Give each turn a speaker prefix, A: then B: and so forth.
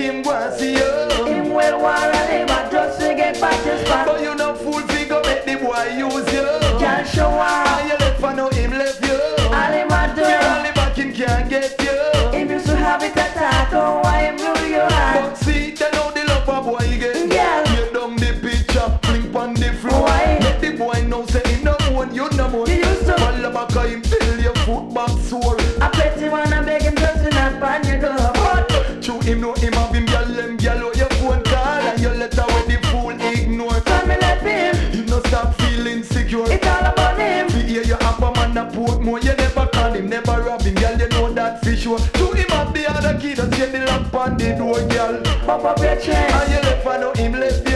A: him go and see you.
B: Him well war and him a just to get back his back.
A: But you no fool figure make the boy use you.
B: Can't show up.
A: And you left for no him left you.
B: All him a do.
A: You only back him can't get you.
B: Him used to have it attack. Oh, why him rule you hard?
A: But see, they know the love a boy get.
B: Yeah.
A: You down the picture, fling on the floor.
B: Why?
A: Let the boy know say him no one, you no more.
B: You used to.
A: Fall back on him till your foot back sore.
B: I bet you wanna beg him just to knock on your door. But
A: True him know him have him gyal them gyal out your phone call and your letter with the fool ignore.
B: come and let him.
A: You no stop feeling secure.
B: It's all about him.
A: We hear you have a man a port more. You never call him, never rob him, gyal. You know that for sure. True him have the other key that get the lock on the door, gyal.
B: Pop up your chest.
A: And you left and now him left